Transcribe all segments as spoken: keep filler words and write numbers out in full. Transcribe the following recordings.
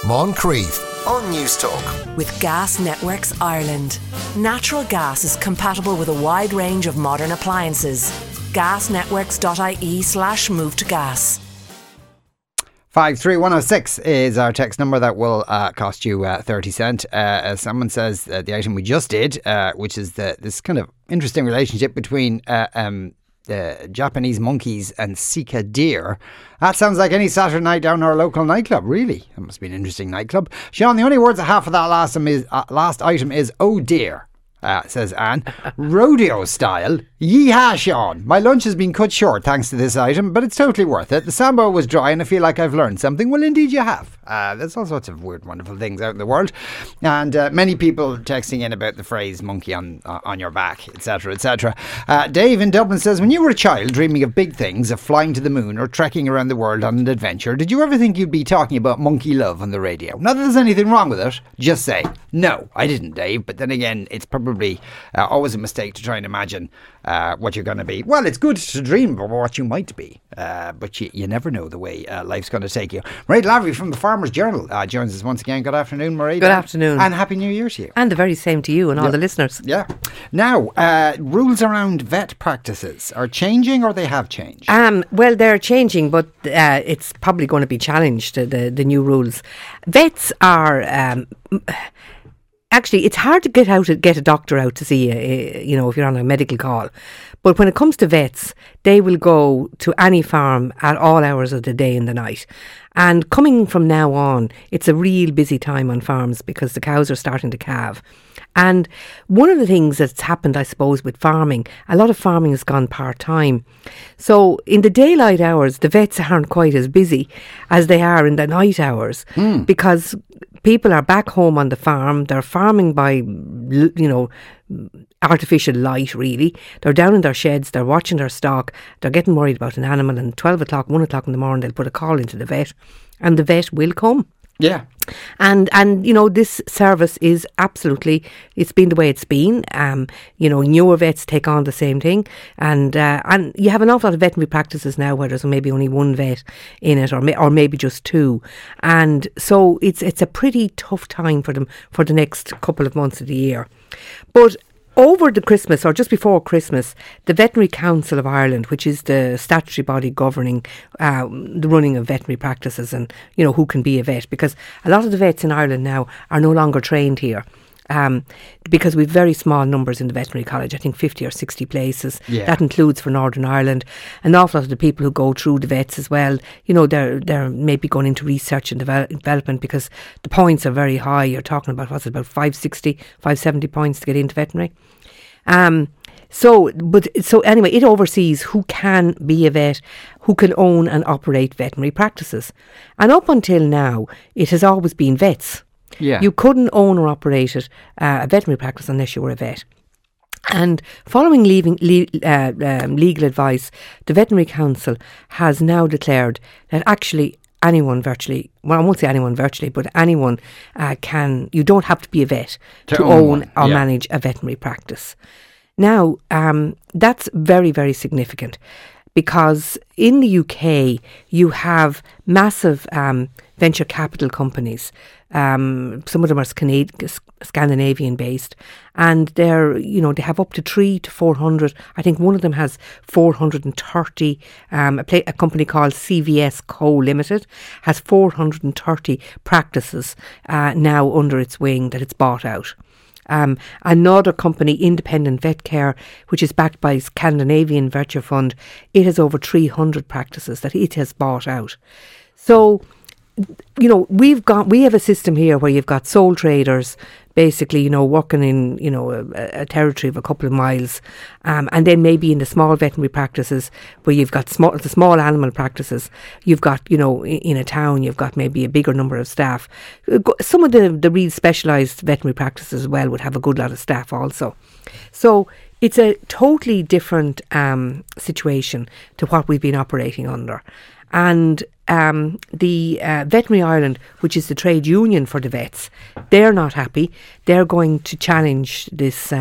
Moncrief on Newstalk. With Gas Networks Ireland. Natural gas is compatible with a wide range of modern appliances. gasnetworks.ie slash move to gas. five three one oh six is our text number that will uh, cost you uh, thirty cent. Uh, as someone says, uh, the item we just did, uh, which is the, this kind of interesting relationship between uh, um, the Japanese monkeys and Sika deer. That sounds like any Saturday night down our local nightclub, really. That must be an interesting nightclub. Sean, the only words I have for that last, is, uh, last item is, oh dear. Uh, says Anne. Rodeo style. Yeehaw, Sean. My lunch has been cut short thanks to this item, but it's totally worth it. The sambo was dry and I feel like I've learned something. Well, indeed you have. Uh, there's all sorts of weird, wonderful things out in the world. And uh, many people texting in about the phrase monkey on uh, on your back, et cetera, et cetera. Uh, Dave in Dublin says, when you were a child dreaming of big things, of flying to the moon or trekking around the world on an adventure, did you ever think you'd be talking about monkey love on the radio? Not that there's anything wrong with it. Just say, no, I didn't, Dave. But then again, it's probably uh, always a mistake to try and imagine uh, what you're going to be. Well, it's good to dream about what you might be, uh, but you, you never know the way uh, life's going to take you. Mairead Lavery from the Farmers Journal uh, joins us once again. Good afternoon, Mairead. Good afternoon. And Happy New Year to you. And the very same to you and all yeah. the listeners. Yeah. Now, uh, rules around vet practices are changing, or they have changed? Um, well, they're changing, but uh, it's probably going to be challenged, the, the, the new rules. Vets are... Um, Actually, it's hard to get out get a doctor out to see you, you know, if you're on a medical call. But when it comes to vets, they will go to any farm at all hours of the day and the night. And coming from now on, it's a real busy time on farms because the cows are starting to calve. And one of the things that's happened, I suppose, with farming, a lot of farming has gone part-time. So in the daylight hours, the vets aren't quite as busy as they are in the night hours mm. because people are back home on the farm. They're farming by, you know, artificial light, really. They're down in their sheds. They're watching their stock. They're getting worried about an animal. And twelve o'clock, one o'clock in the morning, they'll put a call into the vet. And the vet will come. Yeah. And, and you know, this service is absolutely, it's been the way it's been. Um, you know, newer vets take on the same thing. And uh, and you have an awful lot of veterinary practices now where there's maybe only one vet in it or may, or maybe just two. And so it's it's a pretty tough time for them for the next couple of months of the year. But over the Christmas, or just before Christmas, the Veterinary Council of Ireland, which is the statutory body governing uh, the running of veterinary practices and, you know, who can be a vet, because a lot of the vets in Ireland now are no longer trained here. Um, because we've very small numbers in the veterinary college, I think fifty or sixty places. Yeah. That includes for Northern Ireland. An awful lot of the people who go through the vets as well, you know, they're they're maybe going into research and develop, development because the points are very high. You're talking about, what's it, about five sixty, five seventy points to get into veterinary. Um, so, but so anyway, it oversees who can be a vet, who can own and operate veterinary practices. And up until now, it has always been vets. Yeah. You couldn't own or operate it, uh, a veterinary practice unless you were a vet. And following leaving, le- uh, um, legal advice, the Veterinary Council has now declared that actually anyone virtually, well, I won't say anyone virtually, but anyone uh, can, you don't have to be a vet to, to own, own or yeah. manage a veterinary practice. Now, um, that's very, very significant because in the U K, you have massive um, venture capital companies. Um, some of them are Scandinavian, Scandinavian based, and they're, you know, they have up to three to four hundred. I think one of them has four hundred and thirty. Um, a, play, a company called C V S Co Limited has four hundred and thirty practices uh, now under its wing that it's bought out. Um, another company, Independent Vet Care, which is backed by Scandinavian Venture Fund, it has over three hundred practices that it has bought out. So, you know, we've got we have a system here where you've got sole traders, basically, you know, working in, you know, a, a territory of a couple of miles, um, and then maybe in the small veterinary practices where you've got small the small animal practices, you've got, you know, in, in a town you've got maybe a bigger number of staff. Some of the the real specialised veterinary practices as well would have a good lot of staff also. So it's a totally different um, situation to what we've been operating under. And um, the uh, Veterinary Ireland, which is the trade union for the vets, they're not happy. They're going to challenge this um,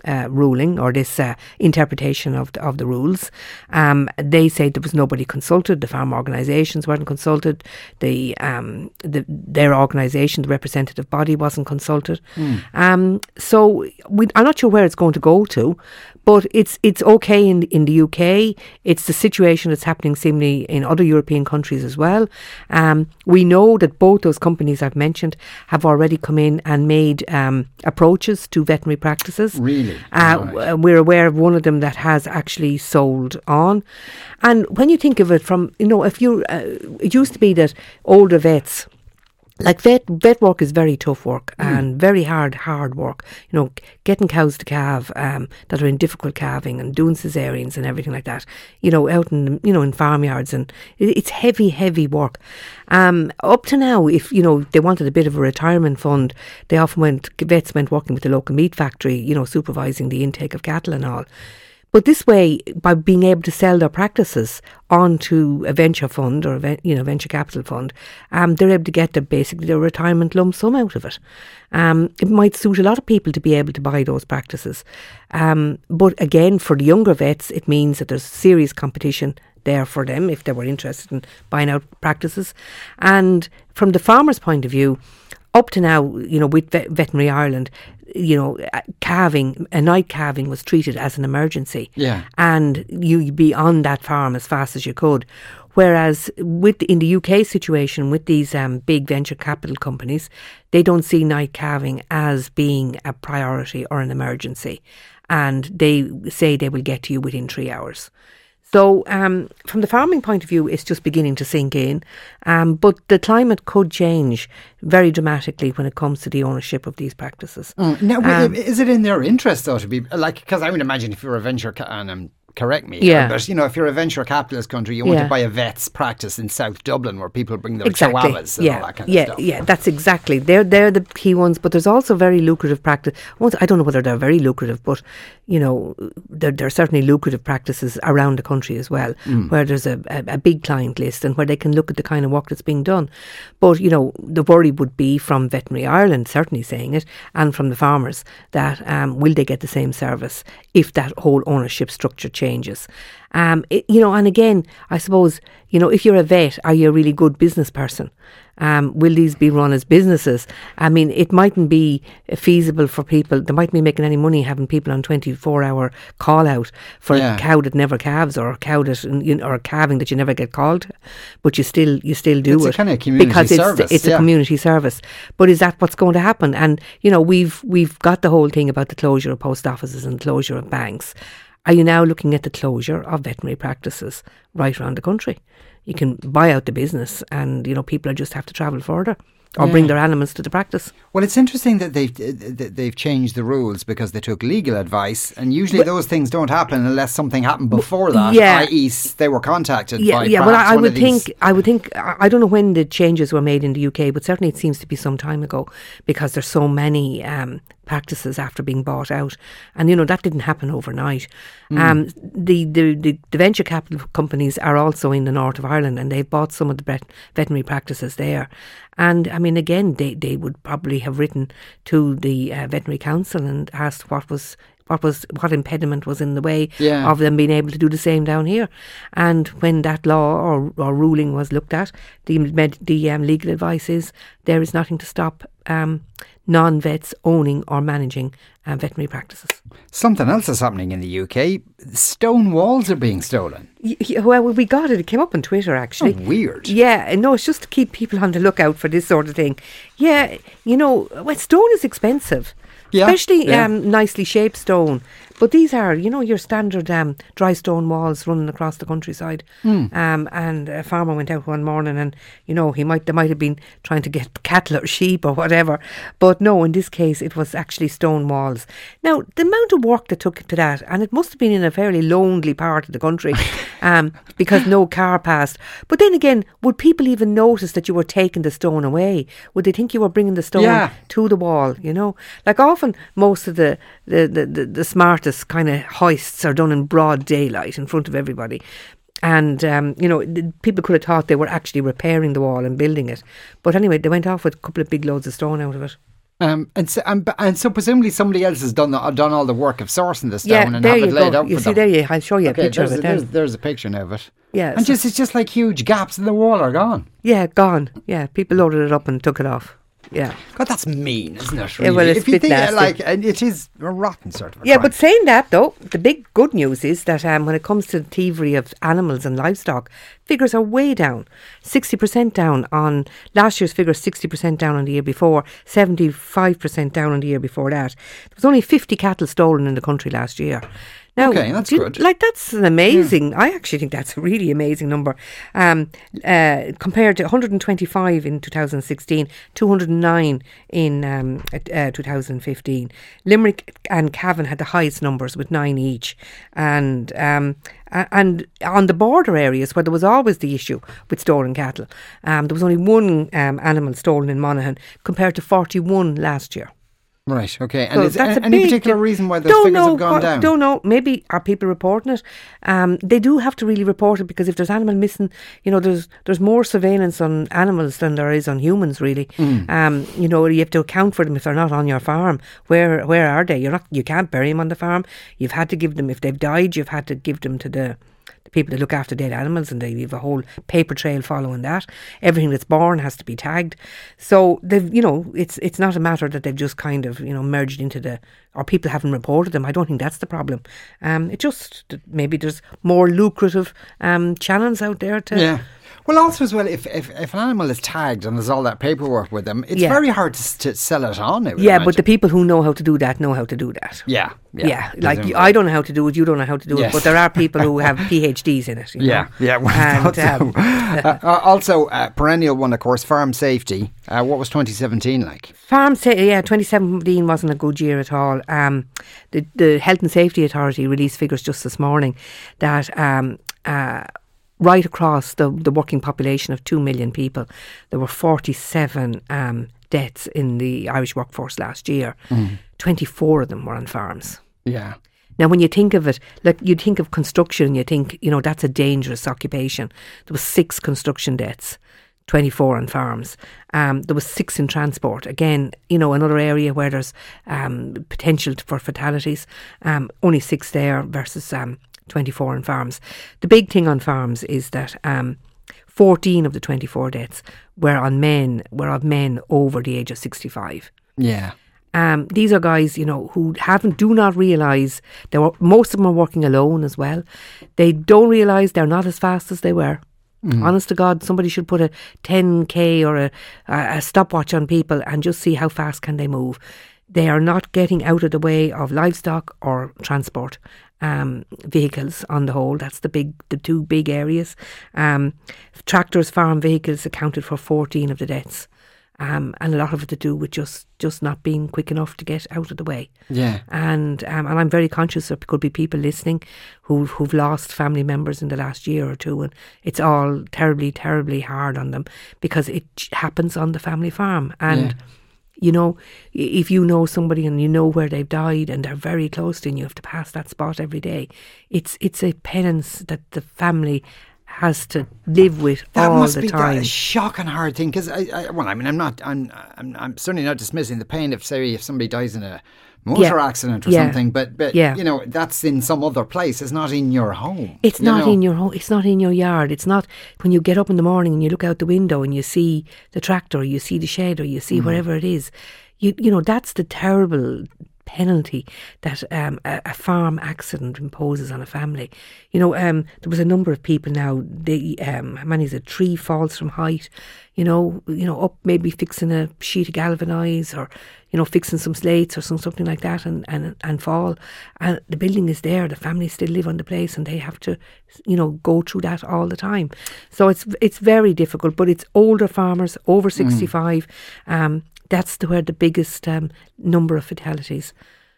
uh, ruling or this uh, interpretation of the, of the rules. Um, they say there was nobody consulted. The farm organisations weren't consulted. The, um, the their organisation, the representative body, wasn't consulted. Mm. Um, so we, I'm not sure where it's going to go to, but it's it's okay in in the U K. It's the situation that's happening seemingly in other European countries as well. Um, we know that both those companies I've mentioned have already come in and made um, approaches to veterinary practices. Really? Uh, right. We're aware of one of them that has actually sold on. And when you think of it from, you know, if you, uh, it used to be that older vets, like vet vet work is very tough work mm. and very hard, hard work. You know, getting cows to calve um, that are in difficult calving and doing cesareans and everything like that. You know, out in you know in farmyards, and it, it's heavy, heavy work. Um, up to now, if you know they wanted a bit of a retirement fund, they often went vets went working with the local meat factory. You know, supervising the intake of cattle and all. But this way, by being able to sell their practices onto a venture fund or a, you know venture capital fund, um, they're able to get the, basically their retirement lump sum out of it. Um, it might suit a lot of people to be able to buy those practices. Um, but again, for the younger vets, it means that there's serious competition there for them if they were interested in buying out practices. And from the farmer's point of view, up to now, you know, with Vet- Veterinary Ireland, you know, calving, a night calving was treated as an emergency. Yeah. And you'd be on that farm as fast as you could. Whereas with in the U K situation, with these um, big venture capital companies, they don't see night calving as being a priority or an emergency. And they say they will get to you within three hours. So um, from the farming point of view, it's just beginning to sink in. Um, but the climate could change very dramatically when it comes to the ownership of these practices. Mm. Now, Um, is it in their interest, though, to be like, because I would imagine if you're a venture, ca- and um, correct me, Yeah. but you know, if you're a venture capitalist country, you want Yeah. to buy a vet's practice in South Dublin where people bring their Exactly. chihuahuas and yeah. all that kind yeah. of stuff. Yeah, that's exactly. They're they're the key ones, but there's also very lucrative practice. Ones, I don't know whether they're very lucrative, but you know, there, there are certainly lucrative practices around the country as well, mm. where there's a, a, a big client list and where they can look at the kind of work that's being done. But you know, the worry would be from Veterinary Ireland certainly saying it, and from the farmers that um, will they get the same service if that whole ownership structure changes. Um, it, you know, and again, I suppose, you know, if you're a vet, are you a really good business person? Um, will these be run as businesses? I mean, it mightn't be feasible for people. They mightn't be making any money having people on twenty-four hour call out for Yeah. a cow that never calves or a cow that, you know, or calving that you never get called, but you still you still do It's a it kind of community because service, it's it's yeah. a community service. But is that what's going to happen? And you know, we've we've got the whole thing about the closure of post offices and closure of banks. Are you now looking at the closure of veterinary practices right around the country? You can buy out the business and, you know, people just have to travel further or Yeah. bring their animals to the practice. Well, it's interesting that they've that they've changed the rules because they took legal advice, and usually But- those things don't happen unless something happened before that. Yeah. that is, they were contacted Yeah, by yeah. Well, perhaps I, I one would of these- think, I would think, I I don't know when the changes were made in the U K, but certainly it seems to be some time ago because there's so many um, practices after being bought out, and you know that didn't happen overnight. Mm. Um, the, the, the the venture capital companies are also in the north of Ireland, and they've bought some of the vet- veterinary practices there. And I mean, again, they, they would probably have written to the uh, veterinary council and asked what was what was what impediment was in the way Yeah. of them being able to do the same down here. And when that law or, or ruling was looked at, the med, the um, legal advice is there is nothing to stop um, non-vets owning or managing uh, veterinary practices. Something else is happening in the U K. Stone walls are being stolen. Y- y- well, we got it. It came up on Twitter, actually. Oh, weird. Yeah, no, it's just to keep people on the lookout for this sort of thing. Yeah, you know, well, stone is expensive. Yeah, Especially yeah. Um, nicely shaped stone. But these are, you know, your standard um, dry stone walls running across the countryside. Mm. Um, and a farmer went out one morning and, you know, he might they might have been trying to get cattle or sheep or whatever. But no, in this case, it was actually stone walls. Now, the amount of work that took to that, and it must have been in a fairly lonely part of the country um, because no car passed. But then again, would people even notice that you were taking the stone away? Would they think you were bringing the stone Yeah. to the wall, you know? Like often most of the, the, the, the, the smartest kind of hoists are done in broad daylight in front of everybody. And, um, you know, the, people could have thought they were actually repairing the wall and building it. But anyway, they went off with a couple of big loads of stone out of it. Um, and so, and, and so presumably somebody else has done the, done all the work of sourcing this Yeah, down and there have it you laid go. out You for see, them. there you. I'll show you a Okay, picture there's, of it. there's, There. there's a picture now of it. Yeah, And so- just it's just like huge gaps in the wall are gone. Yeah, gone. Yeah, people loaded it up and took it off. Yeah. God, that's mean, isn't it? Yeah, Really? well, it's if you a bit think nasty. like, and it is a rotten sort of. A Yeah, crime. but saying that though, the big good news is that um, when it comes to thievery of animals and livestock, figures are way down. sixty percent down on last year's figures, sixty percent down on the year before, seventy-five percent down on the year before that. There was only fifty cattle stolen in the country last year. Now, Okay, that's do you- good. Like, that's an amazing, I actually think that's a really amazing number. Um, uh, compared to one hundred twenty-five in two thousand sixteen, two hundred nine in um, uh, two thousand fifteen. Limerick and Cavan had the highest numbers with nine each. And um, a- and on the border areas where there was always the issue with stolen cattle, um, there was only one um, animal stolen in Monaghan compared to forty-one last year. Right, okay. And So is that's there a any big particular di- reason why those Don't figures know have gone what- down? Don't know. Maybe are people reporting it? Um, they do have to really report it because if there's animal missing, you know, there's there's more surveillance on animals than there is on humans. Really, Mm. um, you know, you have to account for them if they're not on your farm. Where where are they? You're not. You can't bury them on the farm. You've had to give them if they've died. You've had to give them to the. The people that look after dead animals, and they have a whole paper trail following that. Everything that's born has to be tagged. So they've, you know, it's it's not a matter that they've just kind of, you know, merged into the, or people haven't reported them. I don't think that's the problem. Um, it just that maybe there's more lucrative um channels out there to. Yeah. Well, also as well, if, if if an animal is tagged and there's all that paperwork with them, it's Yeah. very hard to, s- to sell it on. I would Yeah, but imagine. the people who know how to do that know how to do that. yeah, Yeah, yeah, like presumably. I don't know how to do it, you don't know how to do Yes. it, but there are people who have PhDs in it. You Yeah, know? yeah. Well, And, I thought um, so. uh, uh, also, uh, perennial one, of course, farm safety. Uh, what was twenty seventeen like? Farm sa- yeah, twenty seventeen wasn't a good year at all. Um, the the Health and Safety Authority released figures just this morning that um, uh, right across the the working population of two million people, there were forty-seven um, deaths in the Irish workforce last year. Mm. twenty-four of them were on farms. Yeah. Now, when you think of it, like you think of construction, you think, you know, that's a dangerous occupation. There was six construction deaths, twenty-four on farms. Um, there was six in transport. Again, you know, another area where there's um, potential for fatalities. Um, only six there versus um, twenty-four on farms. The big thing on farms is that um, fourteen of the twenty-four deaths were on men, were of men over the age of sixty-five. Yeah. Um, these are guys, you know, who haven't, do not realise, they were, most of them are working alone as well. They don't realise they're not as fast as they were. Mm. Honest to God, somebody should put a ten K or a, a stopwatch on people and just see how fast can they move. They are not getting out of the way of livestock or transport um, vehicles on the whole. That's the big, the two big areas. Um, tractors, farm vehicles accounted for fourteen of the deaths. Um, and a lot of it to do with just, just not being quick enough to get out of the way. Yeah. And um, and I'm very conscious there could be people listening who who've lost family members in the last year or two, and it's all terribly, terribly hard on them because it happens on the family farm. And Yeah. you know, if you know somebody and you know where they've died and they're very close to you, and you have to pass that spot every day. It's it's a penance that the family has to live with That all must the be time. a shocking hard thing because I, I, well, I mean, I'm not, I'm, I'm, I'm certainly not dismissing the pain if, say, if somebody dies in a motor Yeah. accident or Yeah. something, but, but Yeah. you know, that's in some other place. It's not in your home. It's you not know? in your home. It's not in your yard. It's not when you get up in the morning and you look out the window and you see the tractor, or you see the shed, or you see Mm. wherever it is. You you know that's the terrible penalty that um, a, a farm accident imposes on a family. You know, um, there was a number of people now. They um, how many is it? Tree falls from height. You know, you know, up maybe fixing a sheet of galvanise, or you know, fixing some slates or some something like that, and, and and fall. And the building is there. The family still live on the place, and they have to, you know, go through that all the time. So it's it's very difficult. But it's older farmers over sixty-five. Mm. Um, that's the, where the biggest um, number of fatalities.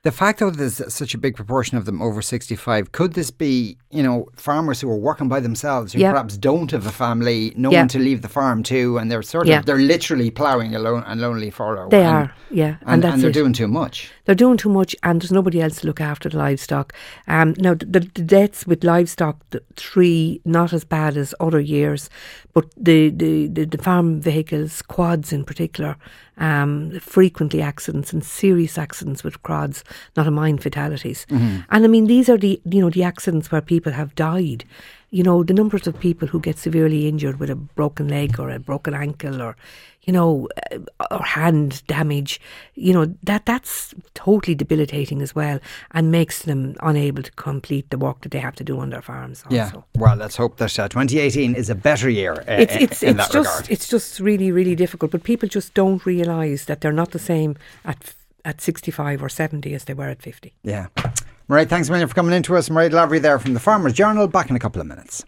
The fact though there's such a big proportion of them over sixty-five, could this be, you know, farmers who are working by themselves, who yep. perhaps don't have a family, no yep. one to leave the farm to, and they're sort of, yep. they're literally ploughing a, lone, a lonely furrow. They and, are, yeah. And, and, that's and they're it. doing too much. They're doing too much, and there's nobody else to look after the livestock. Um, now, the, the deaths with livestock, the three, not as bad as other years, but the, the, the, the farm vehicles, quads in particular, um, frequently accidents and serious accidents with quads, not a mind fatalities. Mm-hmm. And I mean, these are the, you know, the accidents where people have died. You know, the numbers of people who get severely injured with a broken leg or a broken ankle or, you know, or hand damage, you know, that that's totally debilitating as well, and makes them unable to complete the work that they have to do on their farms also. Yeah, well, let's hope that uh, twenty eighteen is a better year uh, it's, it's, in it's that just, regard. It's just really, really difficult, but people just don't realise that they're not the same at at sixty-five or seventy as they were at fifty. Yeah. Mairead, thanks a million for coming in to us. Mairead Lavery there from the Farmers Journal. Back in a couple of minutes.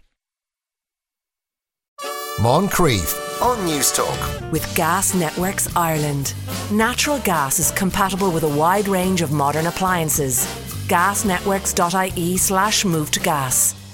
Moncrief on News Talk. With Gas Networks Ireland. Natural gas is compatible with a wide range of modern appliances. gasnetworks.ie slash move to gas.